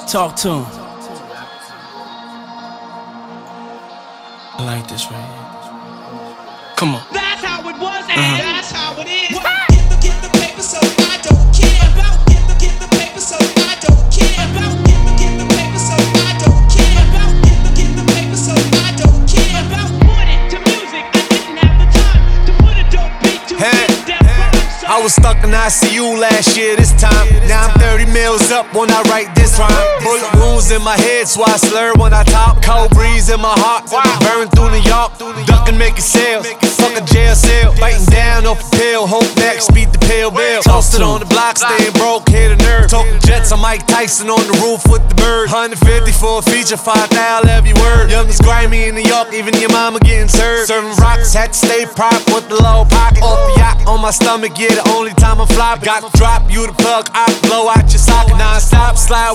Talk to him. I like this right here. Come on. That's how it was, and that's how it is. Get the paper, so I don't care about. Get the paper, so I don't care about. Get the paper, so I don't care about. Get the paper, so I don't care about. Put it to music, I didn't have the time to put a dope beat to it. I was stuck in ICU last year this time. Now I'm 30 mils up when I write this rhyme. Bullet wounds in my head, so I slur when I talk. Cold breeze in my heart, burn through New York. Ducking, making sales, fuck a jail cell. Biting down off a pill, hope next beat the pill bill. Toasted on the block, staying broke, hit a nerve. Talking jets, I'm Mike Tyson on the roof with the bird. 150 for a feature, 5,000 every word. Youngest grimy in New York, even your mama getting served. Serving rocks, had to stay prop with the low pocket. Off the yacht, on my stomach, yeah, the only time I fly. Got to drop, you the plug, I blow out your socket. Non-stop, slide